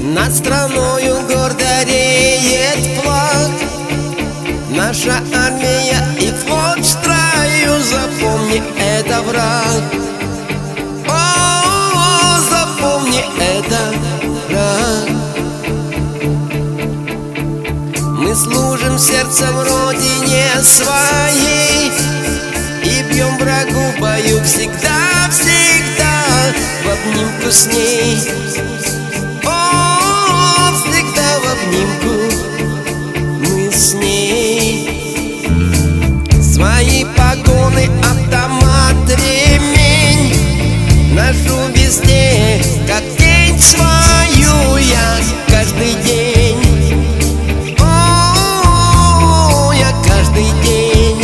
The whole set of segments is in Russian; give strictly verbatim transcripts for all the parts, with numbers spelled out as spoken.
Над страною гордо реет флаг. Наша армия и флот в строю, запомни, это враг. О, запомни, это враг. Мы служим сердцем родине своей и бьем врагу в бою всегда, всегда в обнимку с ней. О, всегда в обнимку мы с ней. Свои погоны, автомат, ремень ношу везде, как тень свою я каждый день. О, я каждый день.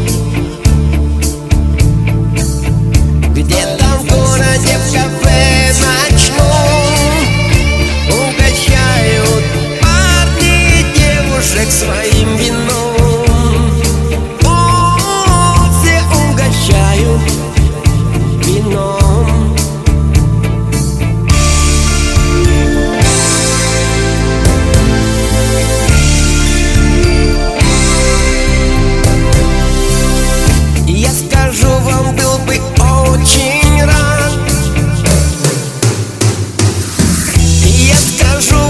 Где-то в городе, в кафе ночном угощают парни девушек своим вином. О, все угощают вином. Я скажу вам, был бы очень рад. Я скажу